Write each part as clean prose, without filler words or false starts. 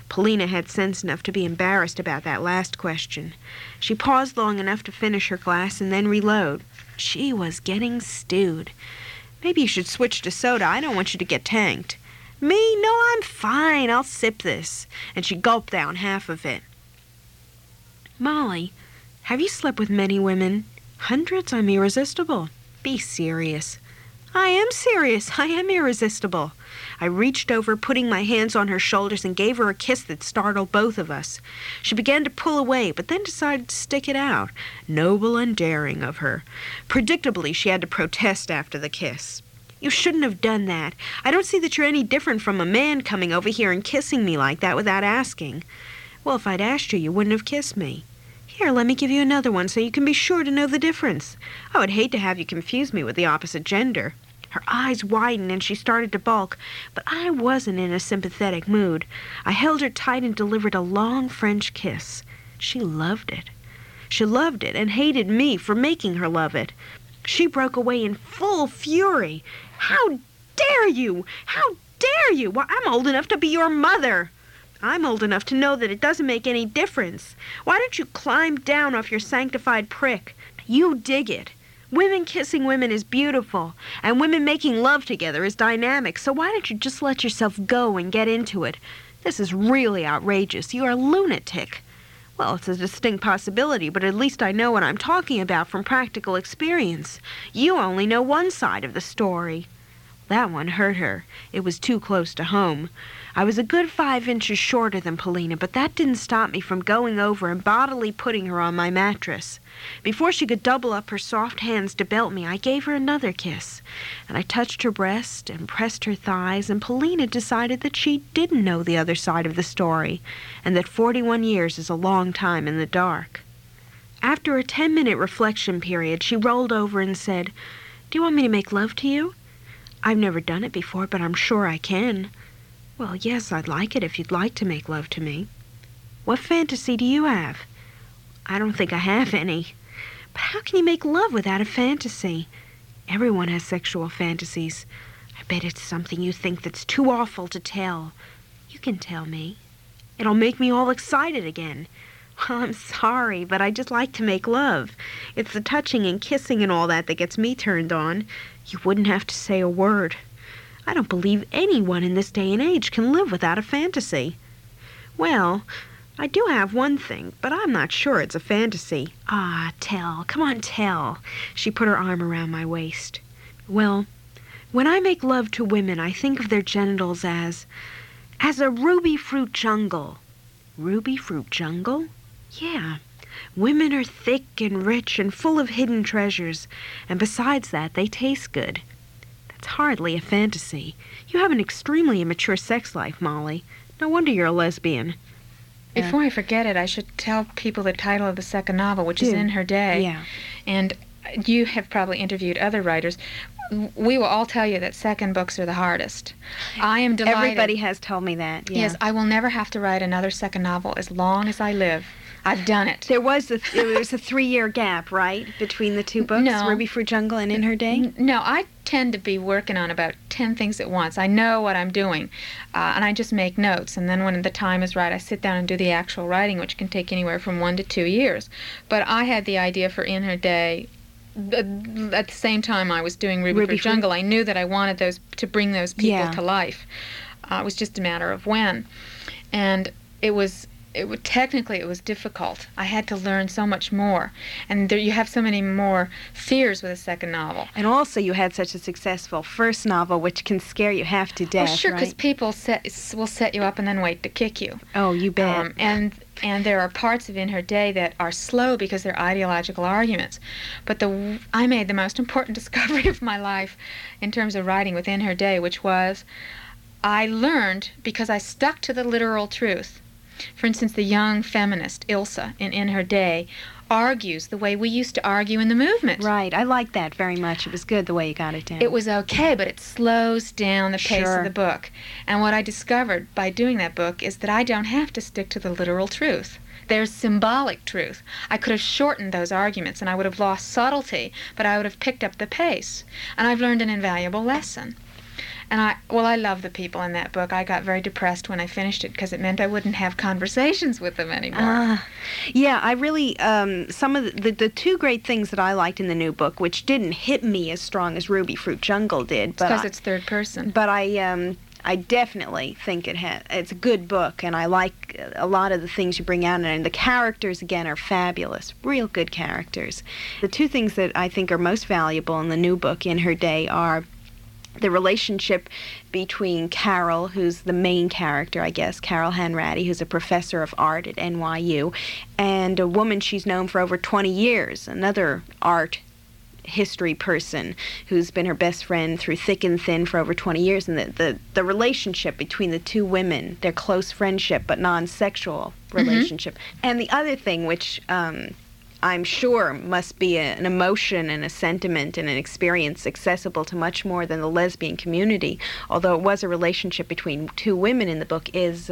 Polina had sense enough to be embarrassed about that last question. She paused long enough to finish her glass and then reload. She was getting stewed. Maybe you should switch to soda. I don't want you to get tanked. Me? No, I'm fine. I'll sip this. And she gulped down half of it. Molly, have you slept with many women? Hundreds? I'm irresistible. Be serious. I am serious. I am irresistible. I reached over, putting my hands on her shoulders, and gave her a kiss that startled both of us. She began to pull away, but then decided to stick it out. Noble and daring of her. Predictably, she had to protest after the kiss. You shouldn't have done that. I don't see that you're any different from a man coming over here and kissing me like that without asking. Well, if I'd asked you, you wouldn't have kissed me. Here, let me give you another one so you can be sure to know the difference. I would hate to have you confuse me with the opposite gender. Her eyes widened and she started to balk, but I wasn't in a sympathetic mood. I held her tight and delivered a long French kiss. She loved it. She loved it and hated me for making her love it. She broke away in full fury. How dare you? How dare you? Why, I'm old enough to be your mother. I'm old enough to know that it doesn't make any difference. Why don't you climb down off your sanctified prick? You dig it. Women kissing women is beautiful, and women making love together is dynamic, so why don't you just let yourself go and get into it? This is really outrageous. You are a lunatic. Well, it's a distinct possibility, but at least I know what I'm talking about from practical experience. You only know one side of the story. That one hurt her. It was too close to home. I was a good 5 inches shorter than Polina, but that didn't stop me from going over and bodily putting her on my mattress. Before she could double up her soft hands to belt me, I gave her another kiss, and I touched her breast and pressed her thighs, and Polina decided that she didn't know the other side of the story, and that 41 years is a long time in the dark. After a 10-minute reflection period, she rolled over and said, "Do you want me to make love to you? I've never done it before, but I'm sure I can." "Well, yes, I'd like it if you'd like to make love to me." "What fantasy do you have?" "I don't think I have any." "But how can you make love without a fantasy?" "Everyone has sexual fantasies. I bet it's something you think that's too awful to tell." "You can tell me. It'll make me all excited again." "Well, I'm sorry, but I just like to make love. It's the touching and kissing and all that gets me turned on. You wouldn't have to say a word. I don't believe anyone in this day and age can live without a fantasy." "Well, I do have one thing, but I'm not sure it's a fantasy." "Ah, tell. Come on, tell." She put her arm around my waist. "Well, when I make love to women, I think of their genitals as a ruby fruit jungle." "Ruby fruit jungle?" "Yeah. Women are thick and rich and full of hidden treasures, and besides that, they taste good." "That's hardly a fantasy. You have an extremely immature sex life, Molly. No wonder you're a lesbian." Before I forget it, I should tell people the title of the second novel, which is In Her Day. Yeah. And you have probably interviewed other writers. We will all tell you that second books are the hardest. I am delighted. Everybody has told me that. Yeah. Yes, I will never have to write another second novel as long as I live. I've done it. There was a 3-year gap, right, between the two books, No. Ruby Fruit Jungle and In Her Day? No, I tend to be working on about 10 things at once. I know what I'm doing, and I just make notes. And then when the time is right, I sit down and do the actual writing, which can take anywhere from 1 to 2 years. But I had the idea for In Her Day at the same time I was doing Ruby Fruit Jungle. I knew that I wanted those to bring those people to life. It was just a matter of when. And technically it was difficult. I had to learn so much more, and you have so many more fears with a second novel. And also you had such a successful first novel, which can scare you half to death. Oh, sure, because right? people will set you up and then wait to kick you. Oh, you bet. And there are parts of In Her Day that are slow because they're ideological arguments. But I made the most important discovery of my life in terms of writing with In Her Day, which was I learned because I stuck to the literal truth. For instance, the young feminist, Ilsa, in Her Day, argues the way we used to argue in the movement. Right. I liked that very much. It was good the way you got it down. It was okay, but it slows down the pace of the book. And what I discovered by doing that book is that I don't have to stick to the literal truth. There's symbolic truth. I could have shortened those arguments and I would have lost subtlety, but I would have picked up the pace. And I've learned an invaluable lesson. And I love the people in that book. I got very depressed when I finished it because it meant I wouldn't have conversations with them anymore. Yeah, I really, some of the two great things that I liked in the new book, which didn't hit me as strong as Ruby Fruit Jungle did. Because it's third person. But I definitely think it's a good book, and I like a lot of the things you bring out, and the characters, again, are fabulous. Real good characters. The two things that I think are most valuable in the new book, In Her Day, are the relationship between Carol, who's the main character, I guess, Carol Hanratty, who's a professor of art at NYU, and a woman she's known for over 20 years, another art history person who's been her best friend through thick and thin for over 20 years, and the relationship between the two women, their close friendship but non-sexual relationship. And the other thing, which I'm sure must be an emotion and a sentiment and an experience accessible to much more than the lesbian community, although it was a relationship between two women in the book, is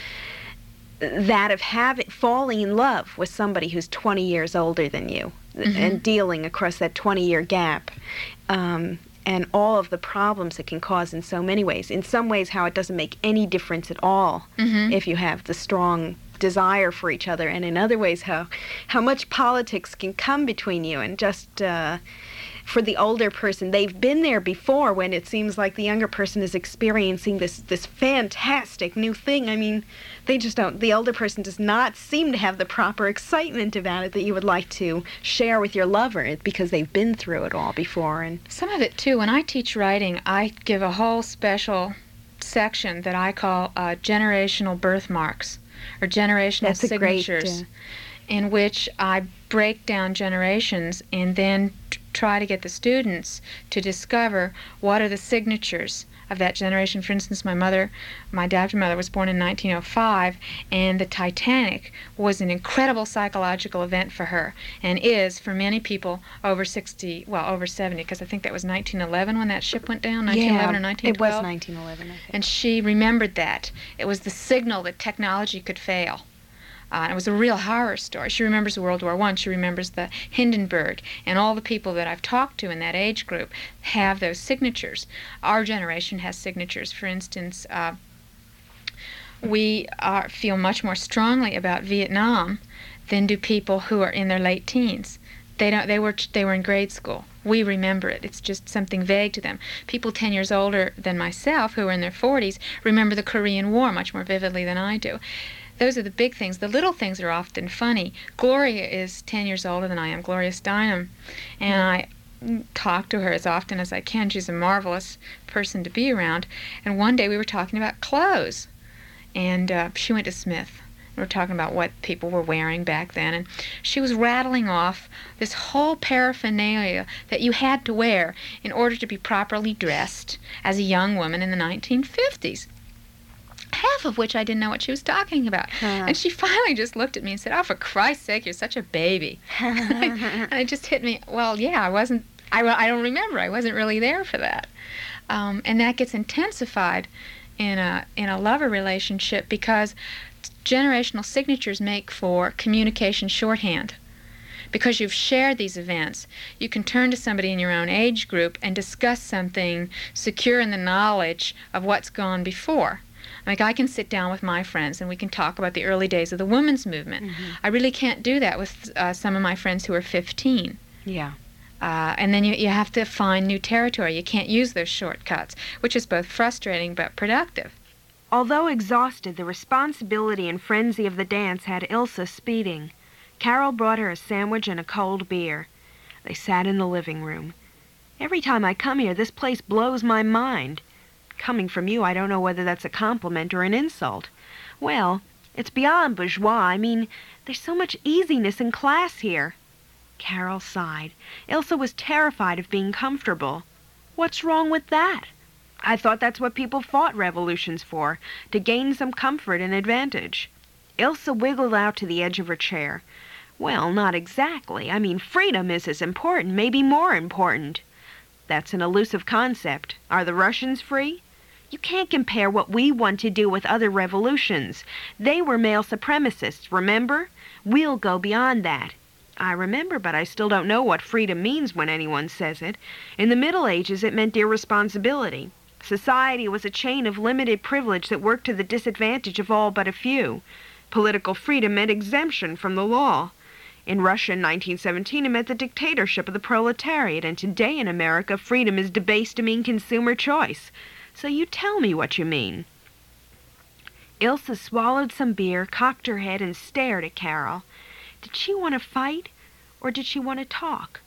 that of falling in love with somebody who's 20 years older than you, and dealing across that 20-year gap, and all of the problems it can cause in so many ways. In some ways, how it doesn't make any difference at all if you have the strong desire for each other, and in other ways, how much politics can come between you, and just for the older person, they've been there before when it seems like the younger person is experiencing this fantastic new thing. I mean, they just don't, the older person does not seem to have the proper excitement about it that you would like to share with your lover, because they've been through it all before. And some of it, too, when I teach writing, I give a whole special section that I call generational birthmarks, or generational signatures, in which I break down generations and then try to get the students to discover what are the signatures of that generation. For instance, my adopted mother was born in 1905, and the Titanic was an incredible psychological event for her, and is for many people over 60, well, over 70, because I think that was 1911 when that ship went down, 1911 or 1912. It was 1911, I think. And she remembered that. It was the signal that technology could fail. It was a real horror story. She remembers World War I. She remembers the Hindenburg. And all the people that I've talked to in that age group have those signatures. Our generation has signatures. For instance, we feel much more strongly about Vietnam than do people who are in their late teens. They were in grade school. We remember it. It's just something vague to them. People 10 years older than myself, who are in their 40s, remember the Korean War much more vividly than I do. Those are the big things. The little things are often funny. Gloria is 10 years older than I am, Gloria Steinem, and I talk to her as often as I can. She's a marvelous person to be around. And one day we were talking about clothes, and she went to Smith. We were talking about what people were wearing back then, and she was rattling off this whole paraphernalia that you had to wear in order to be properly dressed as a young woman in the 1950s. Half of which I didn't know what she was talking about. And she finally just looked at me and said, "Oh, for Christ's sake, you're such a baby." And it just hit me, well, yeah, I don't remember. I wasn't really there for that. And that gets intensified in a lover relationship, because generational signatures make for communication shorthand. Because you've shared these events, you can turn to somebody in your own age group and discuss something secure in the knowledge of what's gone before. Like, I can sit down with my friends and we can talk about the early days of the women's movement. I really can't do that with some of my friends who are 15. Yeah. And then you have to find new territory. You can't use those shortcuts, which is both frustrating but productive. Although exhausted, the responsibility and frenzy of the dance had Ilsa speeding. Carol brought her a sandwich and a cold beer. They sat in the living room. "Every time I come here, this place blows my mind. Coming from you, I don't know whether that's a compliment or an insult." "Well, it's beyond bourgeois. I mean, there's so much easiness and class here." Carol sighed. Ilsa was terrified of being comfortable. "What's wrong with that? I thought that's what people fought revolutions for, to gain some comfort and advantage." Ilsa wiggled out to the edge of her chair. "Well, not exactly. I mean, freedom is as important, maybe more important." "That's an elusive concept. Are the Russians free?" "You can't compare what we want to do with other revolutions. They were male supremacists, remember? We'll go beyond that." "I remember, but I still don't know what freedom means when anyone says it. In the Middle Ages, it meant irresponsibility." Society was a chain of limited privilege that worked to the disadvantage of all but a few. Political freedom meant exemption from the law. In Russia in 1917, it meant the dictatorship of the proletariat, and today in America, freedom is debased to mean consumer choice. So you tell me what you mean. Ilse swallowed some beer, cocked her head, and stared at Carol. Did she want to fight, or did she want to talk?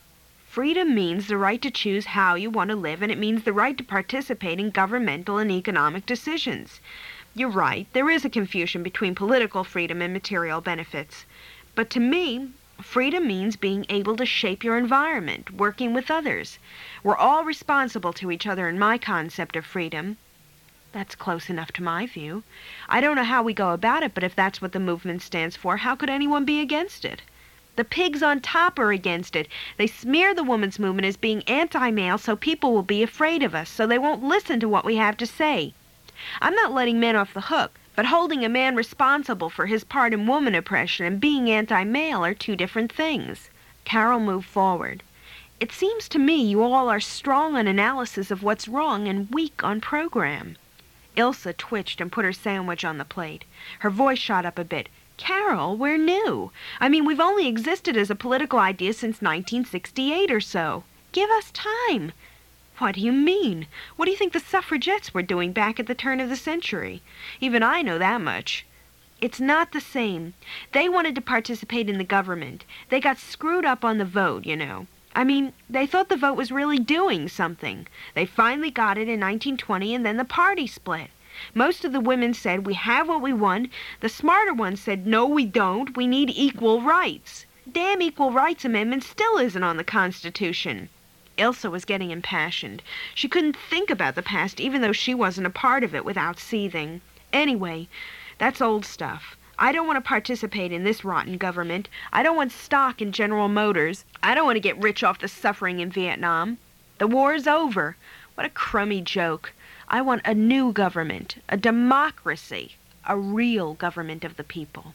Freedom means the right to choose how you want to live, and it means the right to participate in governmental and economic decisions. You're right, there is a confusion between political freedom and material benefits. But to me, freedom means being able to shape your environment, working with others. We're all responsible to each other in my concept of freedom. That's close enough to my view. I don't know how we go about it, but if that's what the movement stands for, how could anyone be against it? The pigs on top are against it. They smear the women's movement as being anti-male so people will be afraid of us, so they won't listen to what we have to say. I'm not letting men off the hook, but holding a man responsible for his part in woman oppression and being anti-male are two different things. Carol moved forward. It seems to me you all are strong on analysis of what's wrong and weak on program. Ilse twitched and put her sandwich on the plate. Her voice shot up a bit. Carol, we're new. I mean, we've only existed as a political idea since 1968 or so. Give us time. What do you mean? What do you think the suffragettes were doing back at the turn of the century? Even I know that much. It's not the same. They wanted to participate in the government. They got screwed up on the vote, you know. I mean, they thought the vote was really doing something. They finally got it in 1920, and then the party split. Most of the women said, we have what we want. The smarter ones said, no, we don't. We need equal rights. Damn equal rights amendment still isn't on the Constitution. Ilse was getting impassioned. She couldn't think about the past, even though she wasn't a part of it, without seething. Anyway, that's old stuff. I don't want to participate in this rotten government. I don't want stock in General Motors. I don't want to get rich off the suffering in Vietnam. The war's over. What a crummy joke. I want a new government, a democracy, a real government of the people.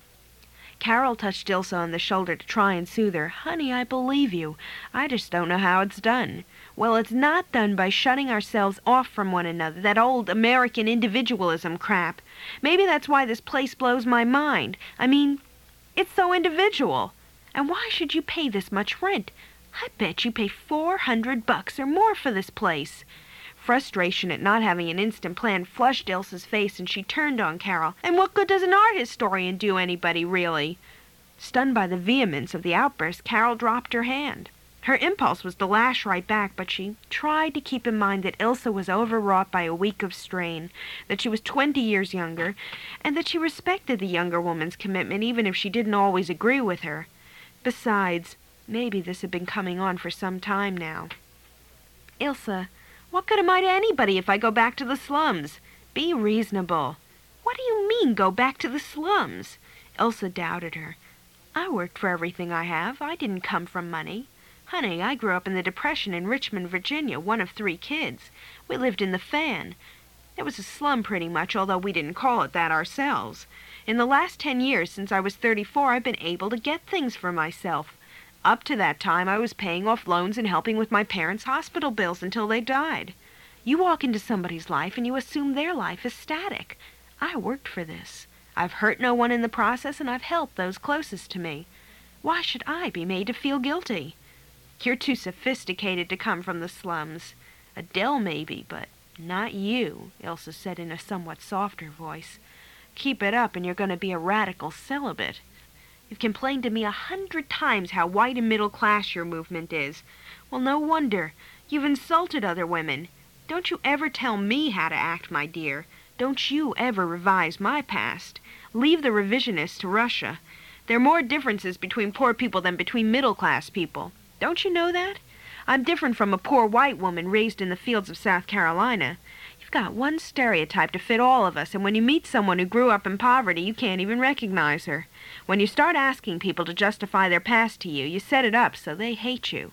Carol touched Ilse on the shoulder to try and soothe her. Honey, I believe you. I just don't know how it's done. Well, it's not done by shutting ourselves off from one another, that old American individualism crap. Maybe that's why this place blows my mind. I mean, it's so individual. And why should you pay this much rent? I bet you pay $400 or more for this place. Frustration at not having an instant plan flushed Ilse's face, and she turned on Carol. And what good does an art historian do anybody, really? Stunned by the vehemence of the outburst, Carol dropped her hand. Her impulse was to lash right back, but she tried to keep in mind that Ilse was overwrought by a week of strain, that she was 20 years younger, and that she respected the younger woman's commitment even if she didn't always agree with her. Besides, maybe this had been coming on for some time now. Ilse, what good am I to anybody if I go back to the slums? Be reasonable. What do you mean, go back to the slums? Ilse doubted her. I worked for everything I have. I didn't come from money. Honey, I grew up in the Depression in Richmond, Virginia, one of 3 kids. We lived in the Fan. It was a slum pretty much, although we didn't call it that ourselves. In the last 10 years, since I was 34, I've been able to get things for myself. Up to that time, I was paying off loans and helping with my parents' hospital bills until they died. You walk into somebody's life and you assume their life is static. I worked for this. I've hurt no one in the process, and I've helped those closest to me. Why should I be made to feel guilty? You're too sophisticated to come from the slums. Adele maybe, but not you, Ilse said in a somewhat softer voice. Keep it up and you're going to be a radical celibate. You've complained to me 100 times how white and middle class your movement is. Well, no wonder. You've insulted other women. Don't you ever tell me how to act, my dear. Don't you ever revise my past. Leave the revisionists to Russia. There are more differences between poor people than between middle-class people. Don't you know that? I'm different from a poor white woman raised in the fields of South Carolina. You've got one stereotype to fit all of us, and when you meet someone who grew up in poverty, you can't even recognize her. When you start asking people to justify their past to you, you set it up so they hate you.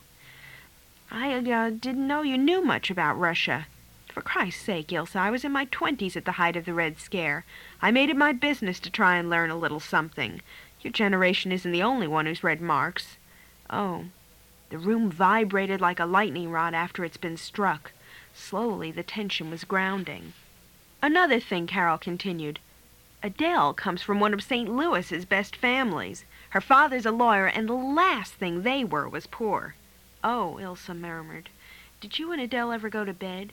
I didn't know you knew much about Russia. For Christ's sake, Ilse, I was in my 20s at the height of the Red Scare. I made it my business to try and learn a little something. Your generation isn't the only one who's read Marx. Oh, the room vibrated like a lightning rod after it's been struck. Slowly, the tension was grounding. Another thing, Carol continued. Adele comes from one of St. Louis's best families. Her father's a lawyer, and the last thing they were was poor. Oh, Ilsa murmured. Did you and Adele ever go to bed?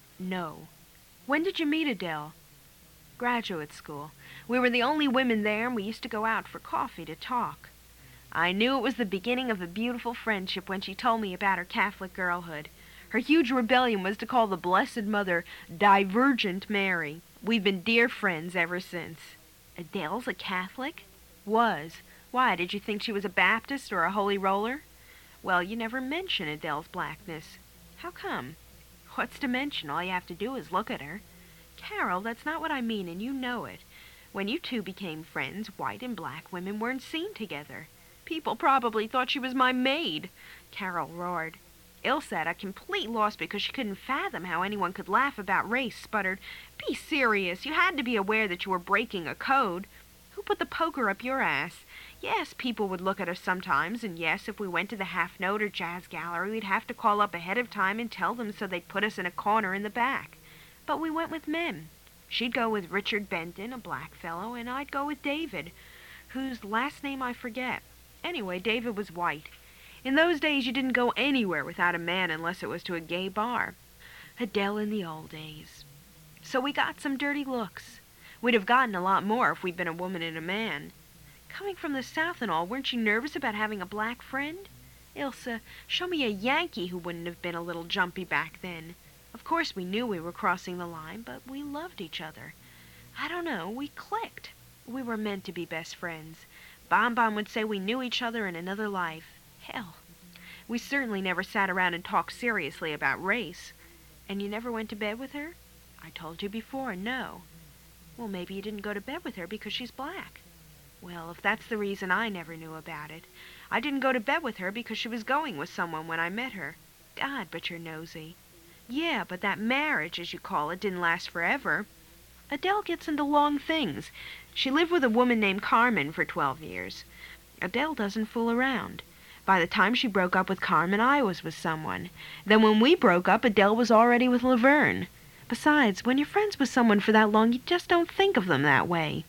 No. When did you meet Adele? Graduate school. We were the only women there, and we used to go out for coffee to talk. I knew it was the beginning of a beautiful friendship when she told me about her Catholic girlhood. Her huge rebellion was to call the Blessed Mother Divergent Mary. We've been dear friends ever since. Adele's a Catholic? Was. Why, did you think she was a Baptist or a Holy Roller? Well, you never mention Adele's blackness. How come? What's to mention? All you have to do is look at her. Carol, that's not what I mean, and you know it. When you two became friends, white and black women weren't seen together. People probably thought she was my maid. Carol roared. Ilse had a complete loss because she couldn't fathom how anyone could laugh about race, sputtered. Be serious. You had to be aware that you were breaking a code. Who put the poker up your ass? Yes, people would look at us sometimes, and yes, if we went to the half note or jazz gallery, we'd have to call up ahead of time and tell them so they'd put us in a corner in the back. But we went with men. She'd go with Richard Benton, a black fellow, and I'd go with David, whose last name I forget. Anyway, David was white. In those days, you didn't go anywhere without a man unless it was to a gay bar. Adele in the old days. So we got some dirty looks. We'd have gotten a lot more if we'd been a woman and a man. Coming from the South and all, weren't you nervous about having a black friend? Ilse, show me a Yankee who wouldn't have been a little jumpy back then. Of course we knew we were crossing the line, but we loved each other. I don't know, we clicked. We were meant to be best friends. Bon would say we knew each other in another life. Hell, we certainly never sat around and talked seriously about race. And you never went to bed with her? I told you before, no. Well, maybe you didn't go to bed with her because she's black. Well, if that's the reason, I never knew about it. I didn't go to bed with her because she was going with someone when I met her. God, but you're nosy. Yeah, but that marriage, as you call it, didn't last forever. Adele gets into long things. She lived with a woman named Carmen for 12 years. Adele doesn't fool around. By the time she broke up with Carmen, I was with someone. Then when we broke up, Adele was already with Laverne. Besides, when you're friends with someone for that long, you just don't think of them that way.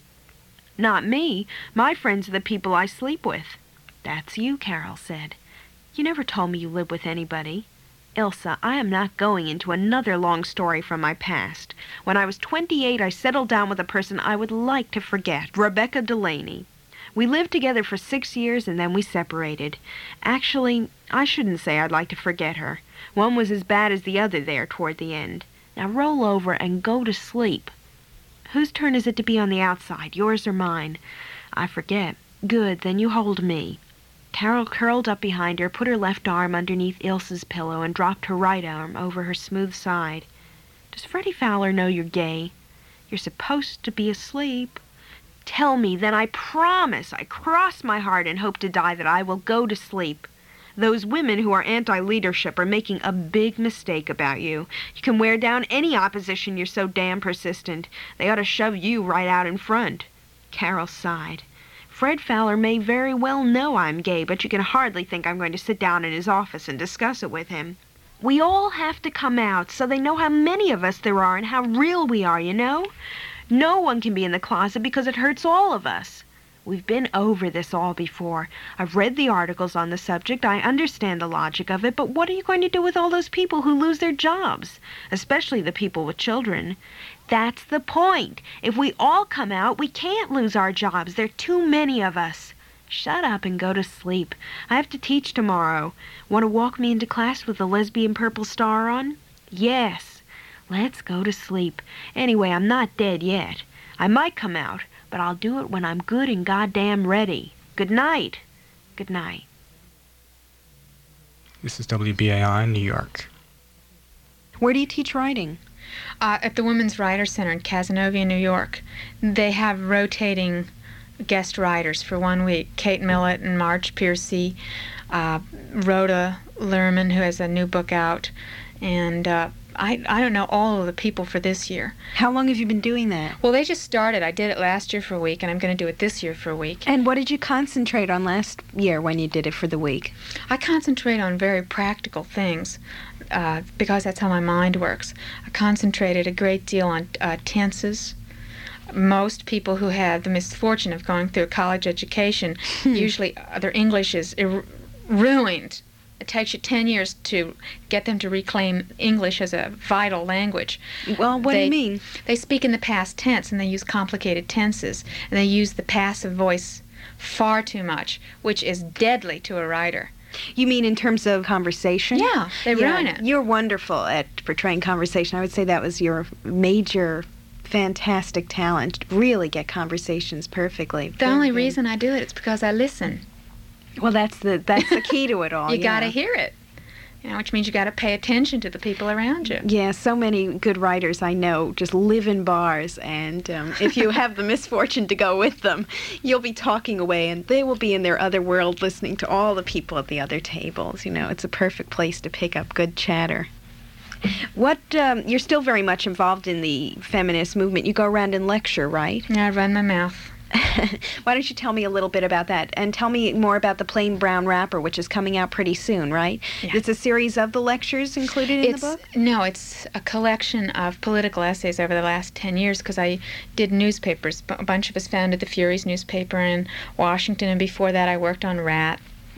Not me. My friends are the people I sleep with. That's you, Carol said. You never told me you lived with anybody. Ilse, I am not going into another long story from my past. When I was 28, I settled down with a person I would like to forget, Rebecca Delaney. We lived together for 6 years, and then we separated. Actually, I shouldn't say I'd like to forget her. One was as bad as the other there toward the end. Now roll over and go to sleep. Whose turn is it to be on the outside, yours or mine? I forget. Good, then you hold me. Carol curled up behind her, put her left arm underneath Ilse's pillow, and dropped her right arm over her smooth side. Does Freddie Fowler know you're gay? You're supposed to be asleep. Tell me, then I promise, I cross my heart and hope to die that I will go to sleep. Those women who are anti-leadership are making a big mistake about you. You can wear down any opposition, you're so damn persistent. They ought to shove you right out in front. Carol sighed. Fred Fowler may very well know I'm gay, but you can hardly think I'm going to sit down in his office and discuss it with him. We all have to come out so they know how many of us there are and how real we are, you know? No one can be in the closet because it hurts all of us. We've been over this all before. I've read the articles on the subject. I understand the logic of it, but what are you going to do with all those people who lose their jobs? Especially the people with children. That's the point. If we all come out, we can't lose our jobs. There are too many of us. Shut up and go to sleep. I have to teach tomorrow. Want to walk me into class with the lesbian purple star on? Yes. Let's go to sleep. Anyway, I'm not dead yet. I might come out, but I'll do it when I'm good and goddamn ready. Good night. Good night. This is WBAI, New York. Where do you teach writing? At the Women's Writer Center in Cazenovia, New York. They have rotating guest writers for 1 week. Kate Millett and Marge Piercy, Rhoda Lerman, who has a new book out, and I don't know all of the people for this year. How long have you been doing that? Well, they just started. I did it last year for a week, and I'm going to do it this year for a week. And what did you concentrate on last year when you did it for the week? I concentrate on very practical things because that's how my mind works. I concentrated a great deal on tenses. Most people who have the misfortune of going through a college education, usually their English is ruined. It takes you 10 years to get them to reclaim English as a vital language. Well, what do you mean? They speak in the past tense, and they use complicated tenses, and they use the passive voice far too much, which is deadly to a writer. You mean in terms of conversation? Yeah, they ruin it. You're wonderful at portraying conversation. I would say that was your major fantastic talent. Really get conversations perfectly. The only reason I do it is because I listen. Well, that's the key to it all. You got to hear it, which means you got to pay attention to the people around you. Yeah, so many good writers I know just live in bars, and if you have the misfortune to go with them, you'll be talking away, and they will be in their other world listening to all the people at the other tables. It's a perfect place to pick up good chatter. What you're still very much involved in the feminist movement. You go around and lecture, right? Yeah, I run my mouth. Why don't you tell me a little bit about that, and tell me more about The Plain Brown Wrapper, which is coming out pretty soon, right? Yeah. It's a series of the lectures included in the book? No, it's a collection of political essays over the last 10 years because I did newspapers. A bunch of us founded the Furies newspaper in Washington, and before that I worked on RAT.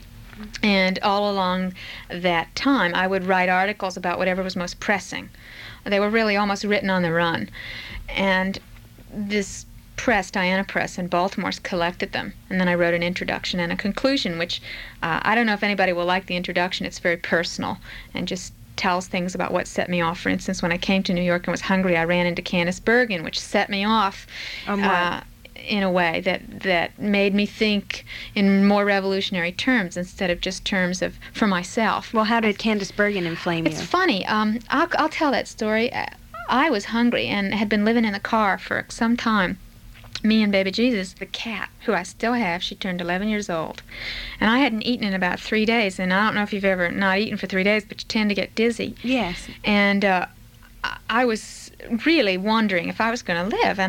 And all along that time, I would write articles about whatever was most pressing. They were really almost written on the run. And this press, Diana Press in Baltimore, collected them. And then I wrote an introduction and a conclusion, which I don't know if anybody will like the introduction. It's very personal and just tells things about what set me off. For instance, when I came to New York and was hungry, I ran into Candice Bergen, which set me off in a way that made me think in more revolutionary terms instead of just terms of for myself. Well, how did Candice Bergen inflame you? It's funny. I'll tell that story. I was hungry and had been living in the car for some time. Me and baby Jesus, the cat, who I still have, she turned 11 years old. And I hadn't eaten in about 3 days. And I don't know if you've ever not eaten for 3 days, but you tend to get dizzy. Yes. And I was really wondering if I was going to live. And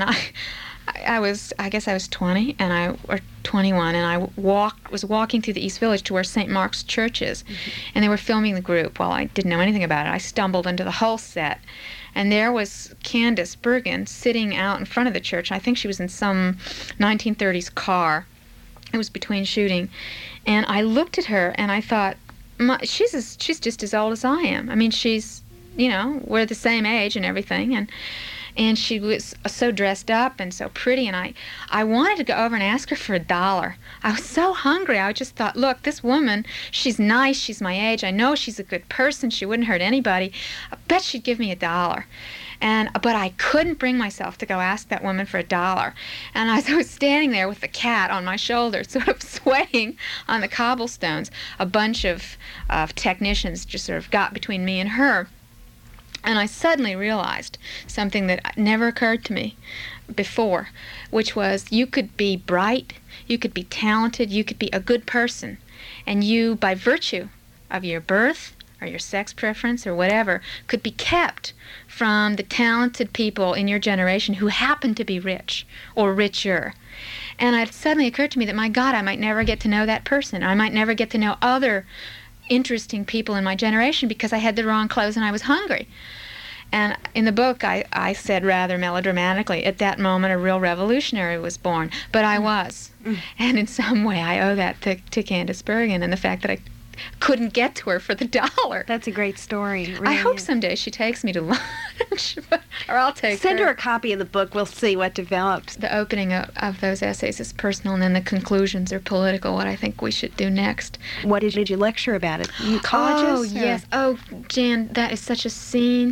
I guess I was 20 or 21, and I was walking through the East Village to where St. Mark's Church is. Mm-hmm. And they were filming the group. Well, I didn't know anything about it. I stumbled into the whole set. And there was Candice Bergen sitting out in front of the church. I think she was in some 1930s car. It was between shooting. And I looked at her and I thought, she's just as old as I am. I mean, she's, we're the same age and everything. And she was so dressed up and so pretty, and I wanted to go over and ask her for $1. I was so hungry. I just thought, look, this woman, she's nice, she's my age, I know she's a good person, she wouldn't hurt anybody. I bet she'd give me $1. But I couldn't bring myself to go ask that woman for $1. And as I was standing there with the cat on my shoulder, sort of sweating on the cobblestones, a bunch of technicians just sort of got between me and her. And I suddenly realized something that never occurred to me before, which was you could be bright, you could be talented, you could be a good person, and you, by virtue of your birth or your sex preference or whatever, could be kept from the talented people in your generation who happen to be rich or richer. And it suddenly occurred to me that, my God, I might never get to know that person. I might never get to know other interesting people in my generation because I had the wrong clothes and I was hungry. And in the book, I said rather melodramatically, at that moment a real revolutionary was born. But I was. And in some way I owe that to Candice Bergen and the fact that I couldn't get to her for the $1. That's a great story. It really I hope is. someday she takes me to lunch, or I'll take Send her a copy of the book. We'll see what develops. The opening of those essays is personal, and then the conclusions are political, what I think we should do next. What did you lecture about it? Colleges? Oh, yes. Oh, Jan, that is such a scene.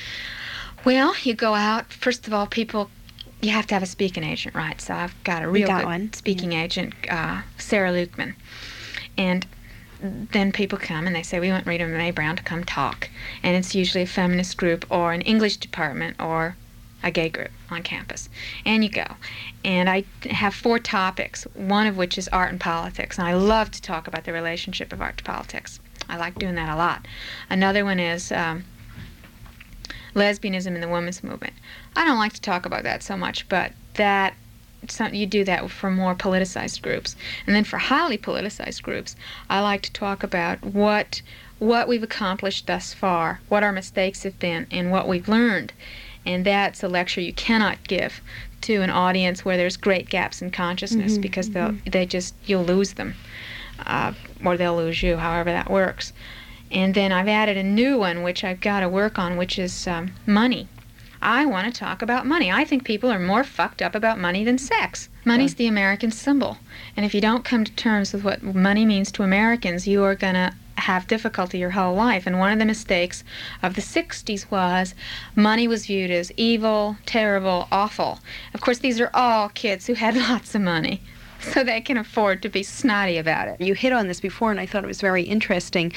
Well, you go out. First of all, you have to have a speaking agent, right? So I've got a real good speaking agent, Sarah Lukeman. And then people come and they say, we want Rita Mae Brown to come talk. And it's usually a feminist group or an English department or a gay group on campus. And you go. And I have 4 topics, one of which is art and politics. And I love to talk about the relationship of art to politics. I like doing that a lot. Another one is lesbianism and the women's movement. I don't like to talk about that so much, but you do that for more politicized groups. And then for highly politicized groups, I like to talk about what we've accomplished thus far, what our mistakes have been, and what we've learned. And that's a lecture you cannot give to an audience where there's great gaps in consciousness, because you'll lose them, or they'll lose you, however that works. And then I've added a new one, which I've got to work on, which is money. I want to talk about money. I think people are more fucked up about money than sex. Money's the American symbol. And if you don't come to terms with what money means to Americans, you are going to have difficulty your whole life. And one of the mistakes of the 60s was money was viewed as evil, terrible, awful. Of course, these are all kids who had lots of money, so they can afford to be snotty about it. You hit on this before, and I thought it was very interesting.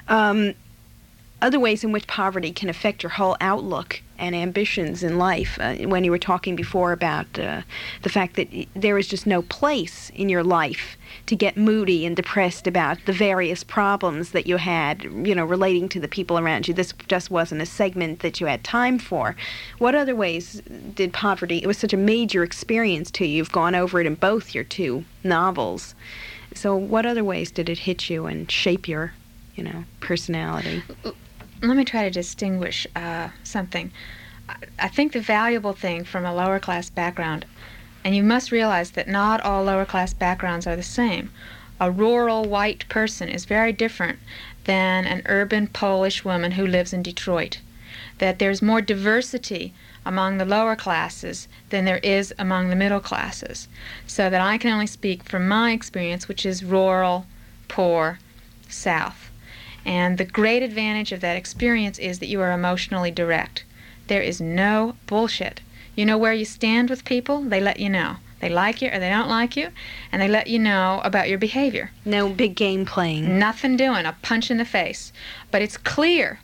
Other ways in which poverty can affect your whole outlook and ambitions in life. When you were talking before about the fact that there is just no place in your life to get moody and depressed about the various problems that you had, relating to the people around you. This just wasn't a segment that you had time for. What other ways did poverty, it was such a major experience to you, you've gone over it in both your two novels. So what other ways did it hit you and shape your, personality? Let me try to distinguish something. I think the valuable thing from a lower class background, and you must realize that not all lower class backgrounds are the same. A rural white person is very different than an urban Polish woman who lives in Detroit. That there's more diversity among the lower classes than there is among the middle classes. So that I can only speak from my experience, which is rural, poor, South. And the great advantage of that experience is that you are emotionally direct. There is no bullshit. You know where you stand with people, they let you know. They like you or they don't like you, and they let you know about your behavior. No big game playing. Nothing doing, a punch in the face. But it's clear.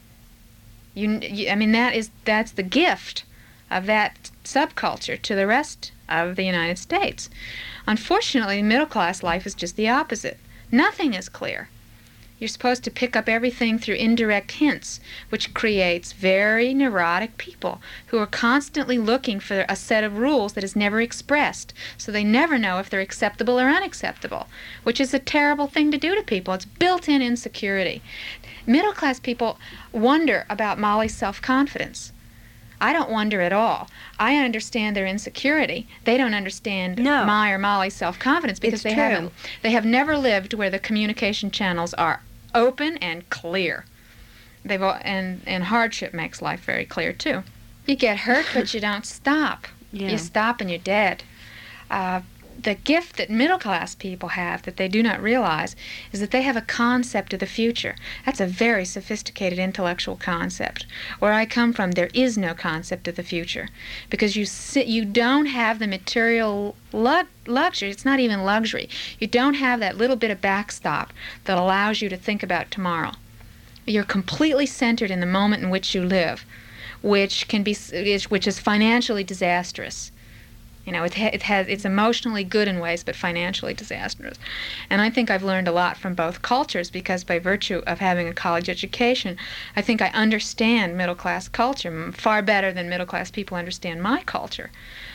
That's the gift of that subculture to the rest of the United States. Unfortunately, middle class life is just the opposite. Nothing is clear. You're supposed to pick up everything through indirect hints, which creates very neurotic people who are constantly looking for a set of rules that is never expressed, so they never know if they're acceptable or unacceptable, which is a terrible thing to do to people. It's built-in insecurity. Middle-class people wonder about Molly's self-confidence. I don't wonder at all. I understand their insecurity. They don't understand my or Molly's self-confidence because they have never lived where the communication channels are open and clear. And hardship makes life very clear too. You get hurt, but you don't stop. Yeah. You stop and you're dead. The gift that middle-class people have that they do not realize is that they have a concept of the future. That's a very sophisticated intellectual concept. Where I come from, there is no concept of the future because you don't have the material luxury. It's not even luxury. You don't have that little bit of backstop that allows you to think about tomorrow. You're completely centered in the moment in which you live, which is financially disastrous. It's emotionally good in ways, but financially disastrous. And I think I've learned a lot from both cultures because by virtue of having a college education, I think I understand middle-class culture far better than middle-class people understand my culture.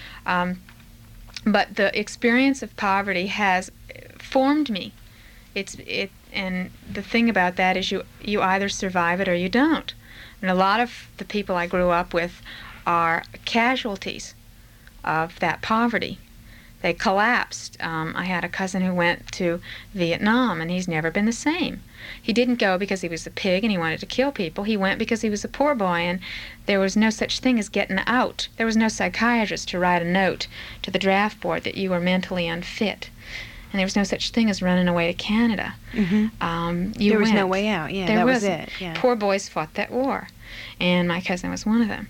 But the experience of poverty has formed me. And the thing about that is you either survive it or you don't. And a lot of the people I grew up with are casualties of that poverty. They collapsed. I had a cousin who went to Vietnam, and he's never been the same. He didn't go because he was a pig and he wanted to kill people. He went because he was a poor boy, and there was no such thing as getting out. There was no psychiatrist to write a note to the draft board that you were mentally unfit. And there was no such thing as running away to Canada. Mm-hmm. There was no way out. Yeah, that was it. Yeah. Poor boys fought that war, and my cousin was one of them.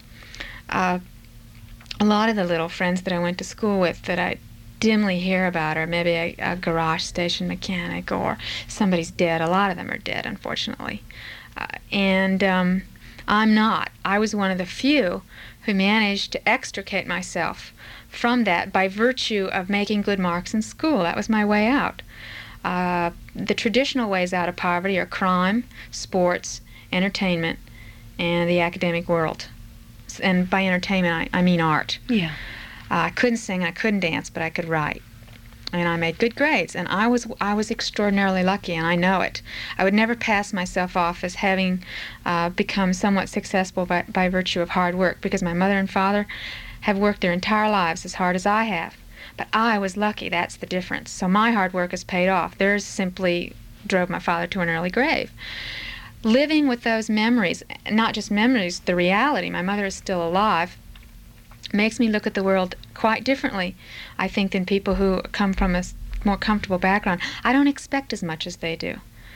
A lot of the little friends that I went to school with that I dimly hear about are maybe a garage station mechanic or somebody's dead. A lot of them are dead, unfortunately. And I'm not. I was one of the few who managed to extricate myself from that by virtue of making good marks in school. That was my way out. The traditional ways out of poverty are crime, sports, entertainment, and the academic world. And by entertainment, I mean art. Yeah. I couldn't sing and I couldn't dance, but I could write. And I made good grades, and I was extraordinarily lucky, and I know it. I would never pass myself off as having become somewhat successful by virtue of hard work, because my mother and father have worked their entire lives as hard as I have. But I was lucky, that's the difference. So my hard work has paid off. Theirs simply drove my father to an early grave. Living with those memories, not just memories, the reality, my mother is still alive, makes me look at the world quite differently, I think, than people who come from a more comfortable background. I don't expect as much as they do.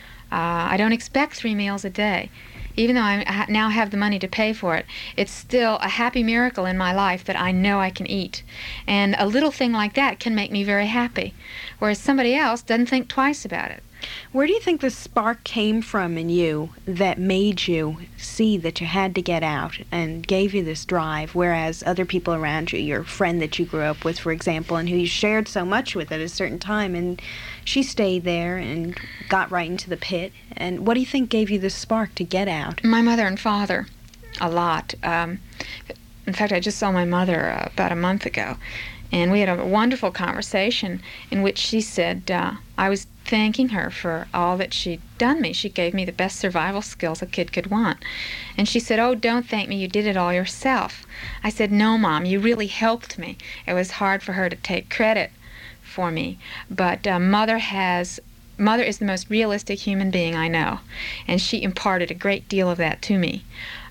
I don't expect 3 meals a day. Even though I now have the money to pay for it, it's still a happy miracle in my life that I know I can eat. And a little thing like that can make me very happy, whereas somebody else doesn't think twice about it. Where do you think the spark came from in you that made you see that you had to get out and gave you this drive, whereas other people around you, your friend that you grew up with, for example, and who you shared so much with at a certain time, and she stayed there and got right into the pit? And what do you think gave you the spark to get out? My mother and father, a lot. In fact, I just saw my mother about a month ago, and we had a wonderful conversation in which she said, I was thanking her for all that she'd done me. She gave me the best survival skills a kid could want. And she said, "Oh, don't thank me, you did it all yourself." I said, "No, Mom, you really helped me." It was hard for her to take credit for me, but Mother is the most realistic human being I know, and she imparted a great deal of that to me.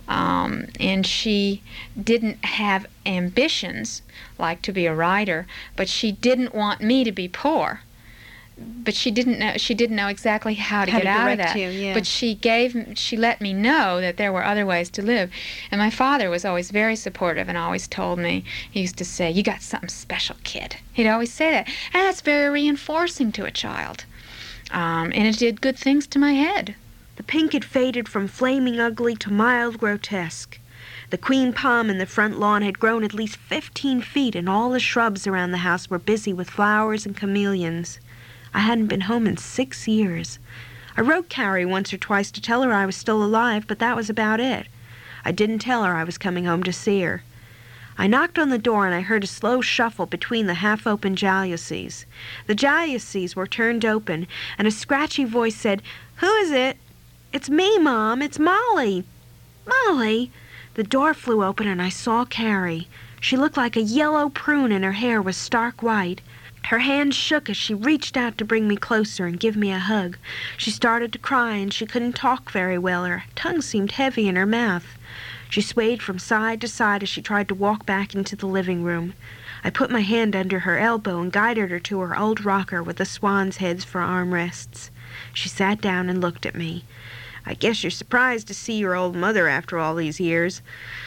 And she didn't have ambitions like to be a writer, but she didn't want me to be poor. But she didn't know exactly how to get out of that. You, yeah. But she let me know that there were other ways to live. And my father was always very supportive and always told me, he used to say, "You got something special, kid." He'd always say that. And that's very reinforcing to a child. And it did good things to my head. The pink had faded from flaming ugly to mild grotesque. The queen palm in the front lawn had grown at least 15 feet, and all the shrubs around the house were busy with flowers and chameleons. I hadn't been home in 6 years. I wrote Carrie once or twice to tell her I was still alive, but that was about it. I didn't tell her I was coming home to see her. I knocked on the door and I heard a slow shuffle between the half-open jalousies. The jalousies were turned open, and a scratchy voice said, "Who is it?" "It's me, Mom. It's Molly." "Molly?" The door flew open and I saw Carrie. She looked like a yellow prune and her hair was stark white. Her hands shook as she reached out to bring me closer and give me a hug. She started to cry and she couldn't talk very well. Her tongue seemed heavy in her mouth. She swayed from side to side as she tried to walk back into the living room. I put my hand under her elbow and guided her to her old rocker with the swan's heads for armrests. She sat down and looked at me. "I guess you're surprised to see your old mother after all these years.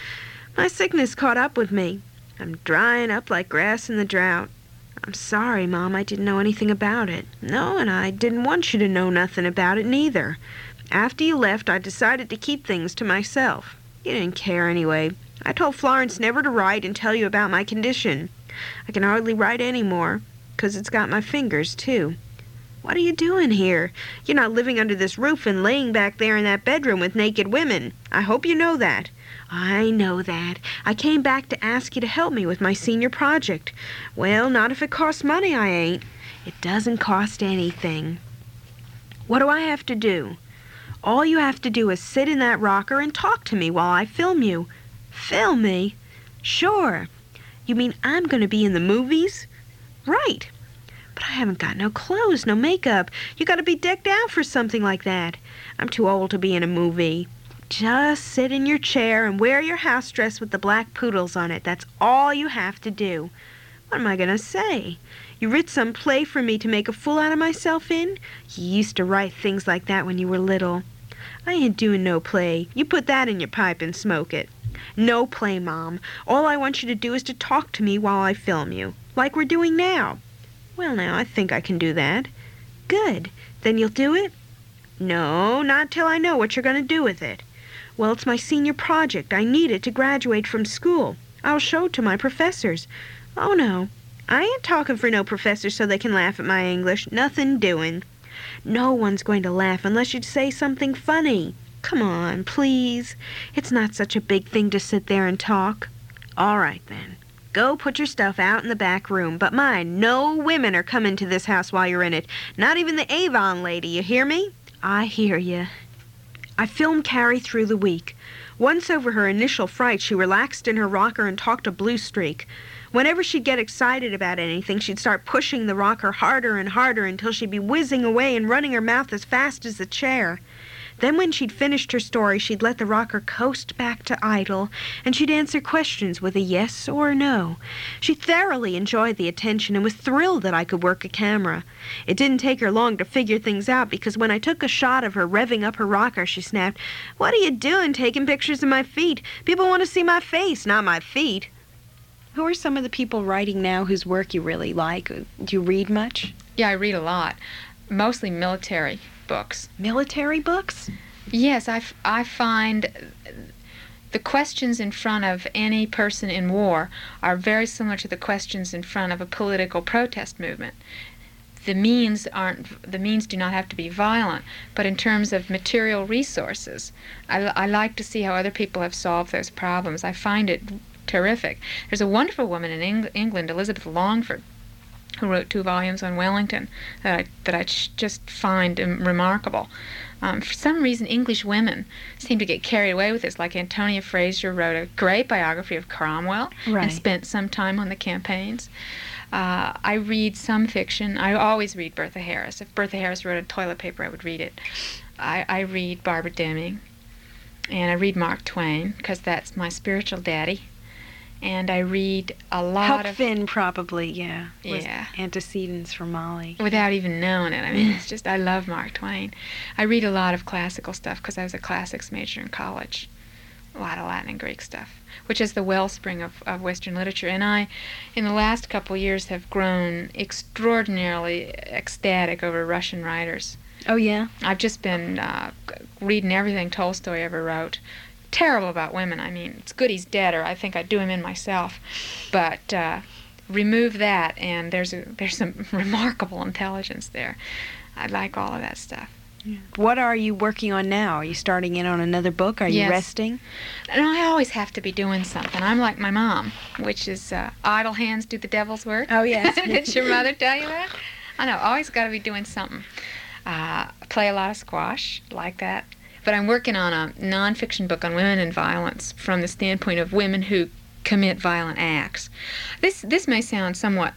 My sickness caught up with me. I'm drying up like grass in the drought. I'm sorry, Mom, I didn't know anything about it. No, and I didn't want you to know nothing about it neither. After you left, I decided to keep things to myself. You didn't care anyway. I told Florence never to write and tell you about my condition. I can hardly write any more, 'cause it's got my fingers, too. What are you doing here? You're not living under this roof and laying back there in that bedroom with naked women. I hope you know that." "I know that. I came back to ask you to help me with my senior project." "Well, not if it costs money, I ain't." "It doesn't cost anything." "What do I have to do?" "All you have to do is sit in that rocker and talk to me while I film you." "Film me?" "Sure." "You mean I'm going to be in the movies?" "Right." "But I haven't got no clothes, no makeup. You got to be decked out for something like that." "I'm too old to be in a movie." "Just sit in your chair and wear your house dress with the black poodles on it. That's all you have to do." "What am I going to say? You writ some play for me to make a fool out of myself in? You used to write things like that when you were little." "I ain't doing no play. You put that in your pipe and smoke it." "No play, Mom. All I want you to do is to talk to me while I film you, like we're doing now." "Well, now, I think I can do that." "Good. Then you'll do it?" "No, not till I know what you're going to do with it." "Well, it's my senior project. I need it to graduate from school. I'll show it to my professors." "Oh, no. I ain't talking for no professors so they can laugh at my English. Nothing doing." "No one's going to laugh unless you say something funny." Come on, please. It's not such a big thing to sit there and talk. All right, then. Go put your stuff out in the back room. But mind, no women are coming to this house while you're in it. Not even the Avon lady, you hear me? I hear you. I filmed Carrie through the week. Once over her initial fright, she relaxed in her rocker and talked a blue streak. Whenever she'd get excited about anything, she'd start pushing the rocker harder and harder until she'd be whizzing away and running her mouth as fast as the chair. Then when she'd finished her story, she'd let the rocker coast back to idle, and she'd answer questions with a yes or no. She thoroughly enjoyed the attention and was thrilled that I could work a camera. It didn't take her long to figure things out, because when I took a shot of her revving up her rocker, she snapped, "What are you doing taking pictures of my feet? People want to see my face, not my feet." Who are some of the people writing now whose work you really like? Do you read much? Yeah, I read a lot. Mostly military books. Military books? Yes, I find the questions in front of any person in war are very similar to the questions in front of a political protest movement. The means do not have to be violent, but in terms of material resources, I like to see how other people have solved those problems. I find it terrific. There's a wonderful woman in England, Elizabeth Longford, who wrote 2 volumes on Wellington that I just find remarkable. For some reason, English women seem to get carried away with this, like Antonia Fraser wrote a great biography of Cromwell and spent some time on the campaigns. I read some fiction. I always read Bertha Harris. If Bertha Harris wrote a toilet paper, I would read it. I read Barbara Deming, and I read Mark Twain, because that's my spiritual daddy. And I read a lot Huck Finn, probably, yeah. Yeah. Antecedents for Molly. Without even knowing it. I mean, it's just, I love Mark Twain. I read a lot of classical stuff because I was a classics major in college. A lot of Latin and Greek stuff, which is the wellspring of Western literature. And I, in the last couple of years, have grown extraordinarily ecstatic over Russian writers. Oh, yeah? I've just been reading everything Tolstoy ever wrote. Terrible about women. I mean, it's good he's dead, or I think I'd do him in myself. But remove that, and there's some remarkable intelligence there. I like all of that stuff. Yeah. What are you working on now? Are you starting in on another book? Are you resting? No, I always have to be doing something. I'm like my mom, which is idle hands do the devil's work. Oh, yes. Did your mother tell you that? I know, always got to be doing something. Play a lot of squash, like that. But I'm working on a nonfiction book on women and violence from the standpoint of women who commit violent acts. This may sound somewhat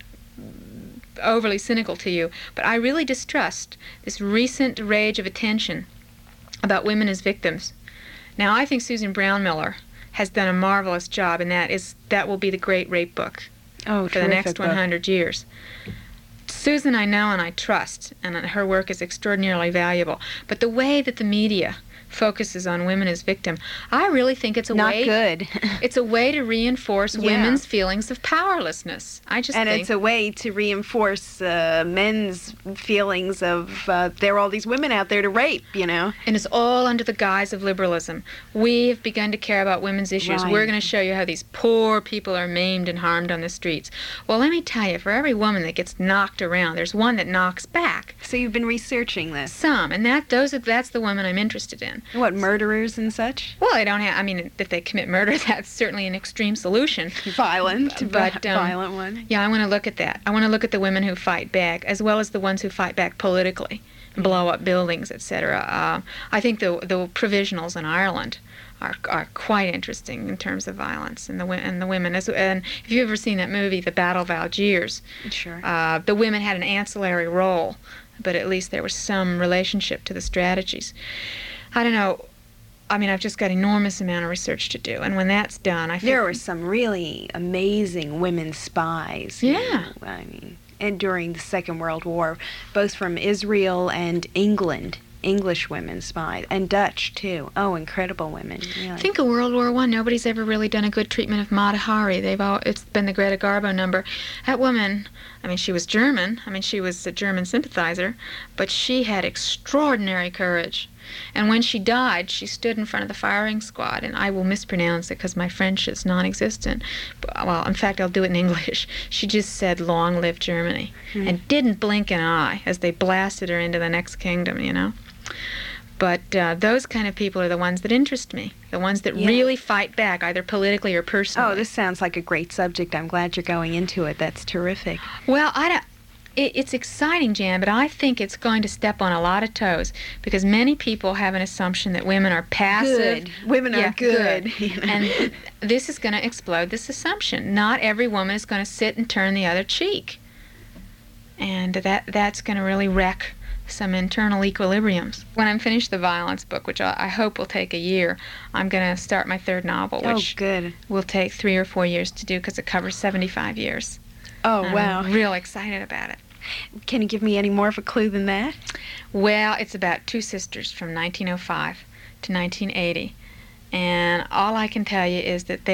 overly cynical to you, but I really distrust this recent rage of attention about women as victims. Now, I think Susan Brown Miller has done a marvelous job, and that will be the great rape book for the next 100 years. Susan I know and I trust, and her work is extraordinarily valuable. But the way that the media focuses on women as victim, I really think it's not good. It's a way to reinforce women's feelings of powerlessness. And it's a way to reinforce men's feelings of there are all these women out there to rape, you know. And it's all under the guise of liberalism. We've begun to care about women's issues. Right. We're going to show you how these poor people are maimed and harmed on the streets. Well, let me tell you, for every woman that gets knocked around, there's one that knocks back. So you've been researching this? Some, and that's the women I'm interested in. What, murderers and such? Well, I don't have. I mean, if they commit murder, that's certainly an extreme solution. Violent, but violent one. Yeah, I want to look at that. I want to look at the women who fight back, as well as the ones who fight back politically, blow up buildings, etc. I think the provisionals in Ireland are quite interesting in terms of violence and the women. And if you've ever seen that movie, The Battle of Algiers, sure. The women had an ancillary role, but at least there was some relationship to the strategies. I don't know. I mean, I've just got enormous amount of research to do, and when that's done, I feel there were some really amazing women spies. Yeah. I mean, and during the Second World War, both from Israel and England, English women spies, and Dutch too. Oh, incredible women. Really. Think of World War I. Nobody's ever really done a good treatment of Mata Hari. It's been the Greta Garbo number. That woman, I mean, she was German. I mean, she was a German sympathizer, but she had extraordinary courage. And when she died, she stood in front of the firing squad, and I will mispronounce it because my French is non-existent. Well, in fact, I'll do it in English. She just said, "Long live Germany," and didn't blink an eye as they blasted her into the next kingdom, you know. But those kind of people are the ones that interest me, the ones that really fight back, either politically or personally. Oh, this sounds like a great subject. I'm glad you're going into it. That's terrific. Well, it's exciting, Jan, but I think it's going to step on a lot of toes because many people have an assumption that women are passive. Good. Women are good. You know. And this is going to explode this assumption. Not every woman is going to sit and turn the other cheek. And that's going to really wreck some internal equilibriums. When I'm finished the violence book, which I hope will take a year, I'm going to start my third novel, which will take 3 or 4 years to do because it covers 75 years. Oh, wow. I'm real excited about it. Can you give me any more of a clue than that? Well, it's about 2 sisters from 1905 to 1980. And all I can tell you is that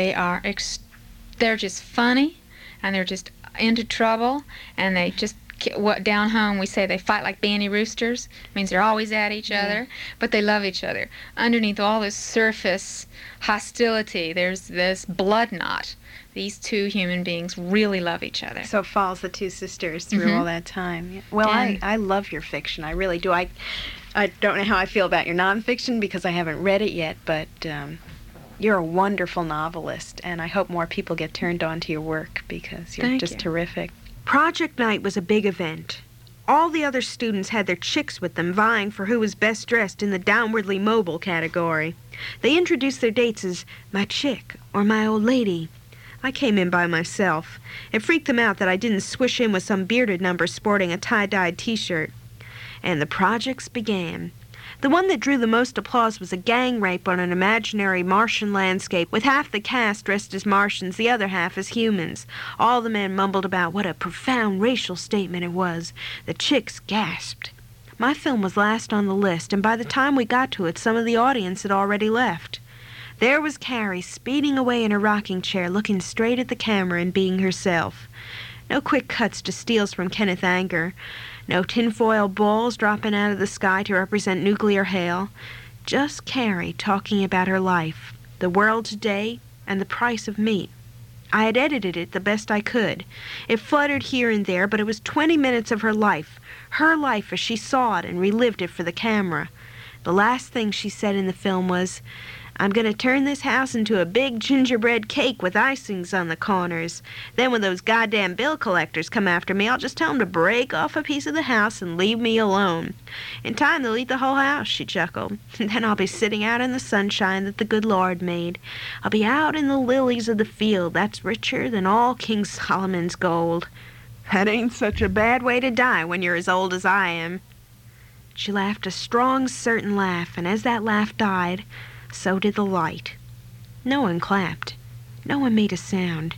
they're just funny, and they're just into trouble, and they just down home we say they fight like banty roosters. It means they're always at each other, but they love each other. Underneath all this surface hostility, there's this blood knot. These 2 human beings really love each other. So it follows the 2 sisters through all that time. Yeah. Well, I love your fiction. I really do. I don't know how I feel about your nonfiction because I haven't read it yet, but you're a wonderful novelist, and I hope more people get turned on to your work because you're just terrific. Project night was a big event. All the other students had their chicks with them, vying for who was best dressed in the downwardly mobile category. They introduced their dates as my chick or my old lady. I came in by myself. It freaked them out that I didn't swish in with some bearded number sporting a tie-dyed T-shirt. And the projects began. The one that drew the most applause was a gang rape on an imaginary Martian landscape with half the cast dressed as Martians, the other half as humans. All the men mumbled about what a profound racial statement it was. The chicks gasped. My film was last on the list, and by the time we got to it, some of the audience had already left. There was Carrie, speeding away in her rocking chair, looking straight at the camera and being herself. No quick cuts to steals from Kenneth Anger. No tinfoil balls dropping out of the sky to represent nuclear hail. Just Carrie talking about her life, the world today, and the price of meat. I had edited it the best I could. It fluttered here and there, but it was 20 minutes of her life as she saw it and relived it for the camera. The last thing she said in the film was, I'm going to turn this house into a big gingerbread cake with icings on the corners. Then when those goddamn bill collectors come after me, I'll just tell them to break off a piece of the house and leave me alone. In time, they'll eat the whole house, she chuckled. And then I'll be sitting out in the sunshine that the good Lord made. I'll be out in the lilies of the field that's richer than all King Solomon's gold. That ain't such a bad way to die when you're as old as I am. She laughed a strong, certain laugh, and as that laugh died, so did the light. No one clapped. No one made a sound.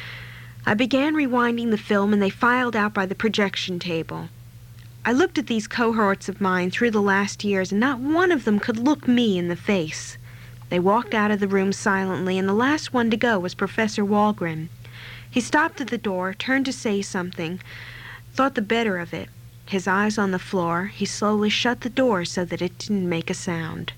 I began rewinding the film, and they filed out by the projection table. I looked at these cohorts of mine through the last years, and not one of them could look me in the face. They walked out of the room silently, and the last one to go was Professor Walgren. He stopped at the door, turned to say something, thought the better of it. His eyes on the floor, he slowly shut the door so that it didn't make a sound.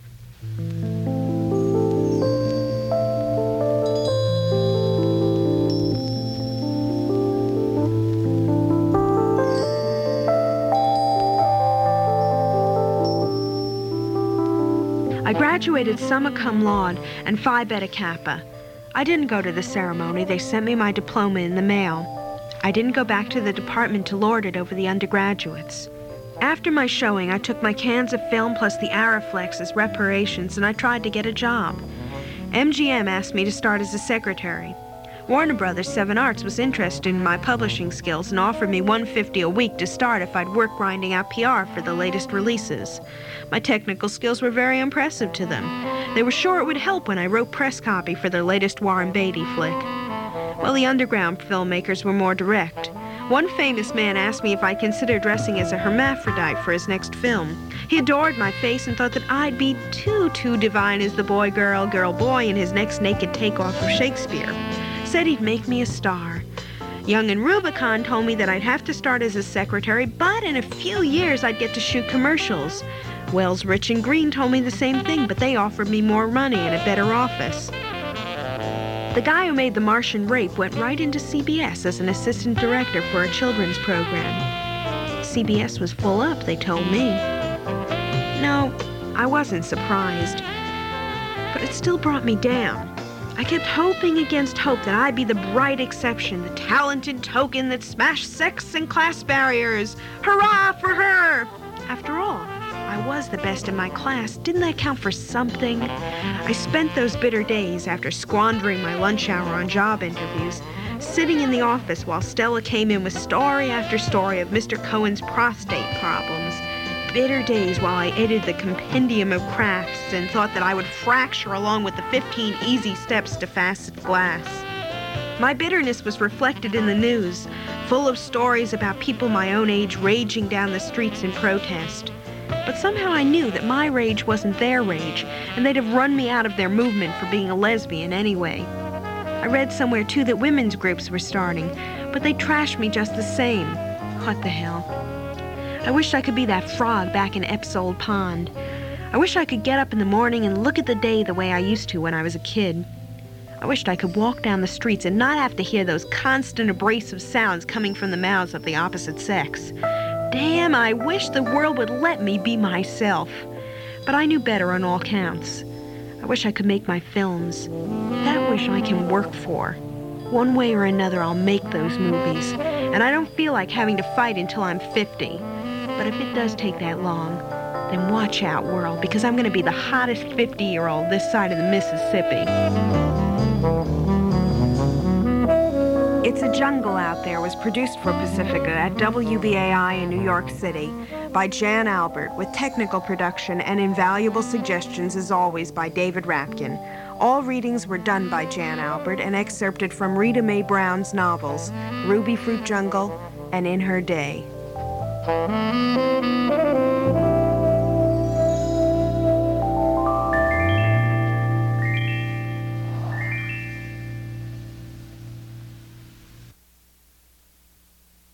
I graduated summa cum laude and Phi Beta Kappa. I didn't go to the ceremony. They sent me my diploma in the mail. I didn't go back to the department to lord it over the undergraduates. After my showing, I took my cans of film plus the Ariflex as reparations, and I tried to get a job. MGM asked me to start as a secretary. Warner Brothers 7 Arts was interested in my publishing skills and offered me $150 a week to start if I'd work grinding out PR for the latest releases. My technical skills were very impressive to them. They were sure it would help when I wrote press copy for their latest Warren Beatty flick. Well, the underground filmmakers were more direct. One famous man asked me if I'd consider dressing as a hermaphrodite for his next film. He adored my face and thought that I'd be too divine as the boy-girl, girl-boy in his next naked takeoff of Shakespeare. Said he'd make me a star. Young and Rubicon told me that I'd have to start as a secretary, but in a few years I'd get to shoot commercials. Wells, Rich, and Green told me the same thing, but they offered me more money and a better office. The guy who made The Martian Rape went right into CBS as an assistant director for a children's program. CBS was full up, they told me. No, I wasn't surprised. But it still brought me down. I kept hoping against hope that I'd be the bright exception, the talented token that smashed sex and class barriers. Hurrah for her! After all, I was the best in my class. Didn't that count for something? I spent those bitter days, after squandering my lunch hour on job interviews, sitting in the office while Stella came in with story after story of Mr. Cohen's prostate problems. Bitter days while I edited the compendium of crafts and thought that I would fracture along with the 15 easy steps to facet glass. My bitterness was reflected in the news, full of stories about people my own age raging down the streets in protest. But somehow I knew that my rage wasn't their rage, and they'd have run me out of their movement for being a lesbian anyway. I read somewhere, too, that women's groups were starting, but they trashed me just the same. What the hell? I wished I could be that frog back in Epps' old pond. I wish I could get up in the morning and look at the day the way I used to when I was a kid. I wished I could walk down the streets and not have to hear those constant abrasive sounds coming from the mouths of the opposite sex. Damn, I wish the world would let me be myself. But I knew better on all counts. I wish I could make my films. That wish I can work for. One way or another, I'll make those movies. And I don't feel like having to fight until I'm 50. But if it does take that long, then watch out, world, because I'm going to be the hottest 50-year-old this side of the Mississippi. It's a Jungle Out There was produced for Pacifica at WBAI in New York City by Jan Albert, with technical production and invaluable suggestions, as always, by David Rapkin. All readings were done by Jan Albert and excerpted from Rita Mae Brown's novels, Ruby Fruit Jungle and In Her Day.